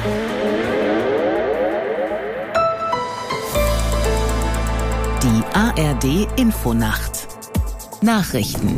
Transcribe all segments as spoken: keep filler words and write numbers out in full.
Die A R D-Infonacht. Nachrichten.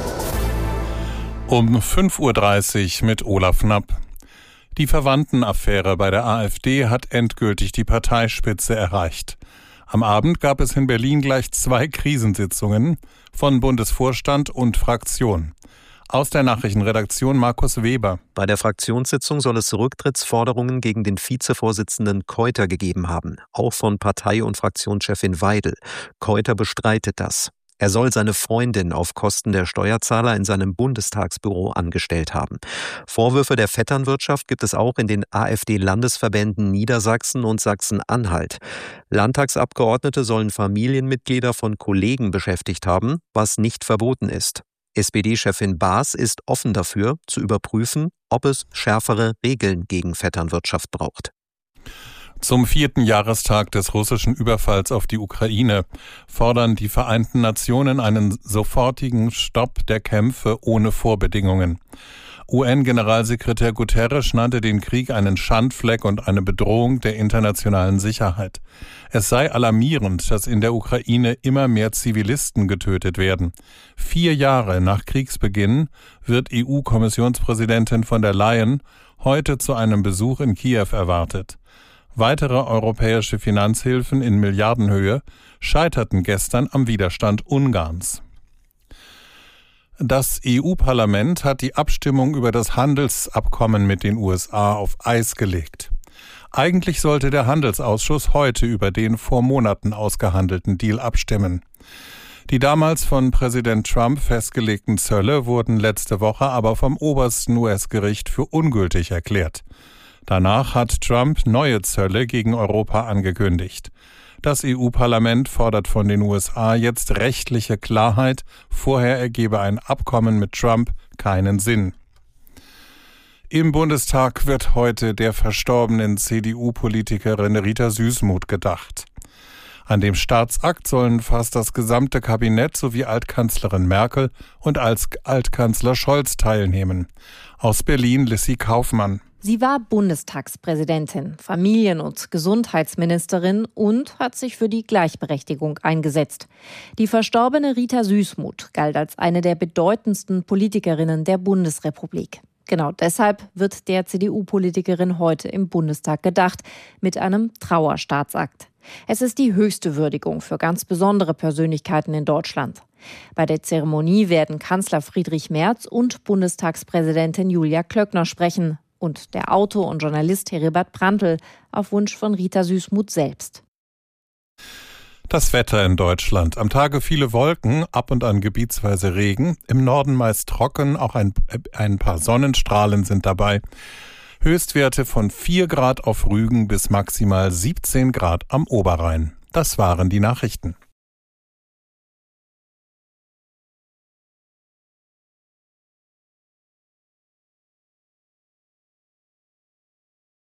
Um fünf Uhr dreißig mit Olaf Knapp. Die Verwandtenaffäre bei der AfD hat endgültig die Parteispitze erreicht. Am Abend gab es in Berlin gleich zwei Krisensitzungen von Bundesvorstand und Fraktion. Aus der Nachrichtenredaktion Markus Weber. Bei der Fraktionssitzung soll es Rücktrittsforderungen gegen den Vizevorsitzenden Keuter gegeben haben, auch von Partei- und Fraktionschefin Weidel. Keuter bestreitet das. Er soll seine Freundin auf Kosten der Steuerzahler in seinem Bundestagsbüro angestellt haben. Vorwürfe der Vetternwirtschaft gibt es auch in den AfD-Landesverbänden Niedersachsen und Sachsen-Anhalt. Landtagsabgeordnete sollen Familienmitglieder von Kollegen beschäftigt haben, was nicht verboten ist. S P D-Chefin Baas ist offen dafür, zu überprüfen, ob es schärfere Regeln gegen Vetternwirtschaft braucht. Zum vierten Jahrestag des russischen Überfalls auf die Ukraine fordern die Vereinten Nationen einen sofortigen Stopp der Kämpfe ohne Vorbedingungen. U N-Generalsekretär Guterres nannte den Krieg einen Schandfleck und eine Bedrohung der internationalen Sicherheit. Es sei alarmierend, dass in der Ukraine immer mehr Zivilisten getötet werden. Vier Jahre nach Kriegsbeginn wird E U-Kommissionspräsidentin von der Leyen heute zu einem Besuch in Kiew erwartet. Weitere europäische Finanzhilfen in Milliardenhöhe scheiterten gestern am Widerstand Ungarns. Das E U-Parlament hat die Abstimmung über das Handelsabkommen mit den U S A auf Eis gelegt. Eigentlich sollte der Handelsausschuss heute über den vor Monaten ausgehandelten Deal abstimmen. Die damals von Präsident Trump festgelegten Zölle wurden letzte Woche aber vom obersten U S-Gericht für ungültig erklärt. Danach hat Trump neue Zölle gegen Europa angekündigt. Das E U-Parlament fordert von den U S A jetzt rechtliche Klarheit. Vorher ergebe ein Abkommen mit Trump keinen Sinn. Im Bundestag wird heute der verstorbenen C D U-Politikerin Rita Süssmuth gedacht. An dem Staatsakt sollen fast das gesamte Kabinett sowie Altkanzlerin Merkel und Altkanzler Scholz teilnehmen. Aus Berlin Lissy Kaufmann. Sie war Bundestagspräsidentin, Familien- und Gesundheitsministerin und hat sich für die Gleichberechtigung eingesetzt. Die verstorbene Rita Süssmuth galt als eine der bedeutendsten Politikerinnen der Bundesrepublik. Genau deshalb wird der C D U-Politikerin heute im Bundestag gedacht, mit einem Trauerstaatsakt. Es ist die höchste Würdigung für ganz besondere Persönlichkeiten in Deutschland. Bei der Zeremonie werden Kanzler Friedrich Merz und Bundestagspräsidentin Julia Klöckner sprechen und der Autor und Journalist Heribert Prantl auf Wunsch von Rita Süssmuth selbst. Das Wetter in Deutschland. Am Tage viele Wolken, ab und an gebietsweise Regen. Im Norden meist trocken, auch ein, ein paar Sonnenstrahlen sind dabei. Höchstwerte von vier Grad auf Rügen bis maximal siebzehn Grad am Oberrhein. Das waren die Nachrichten.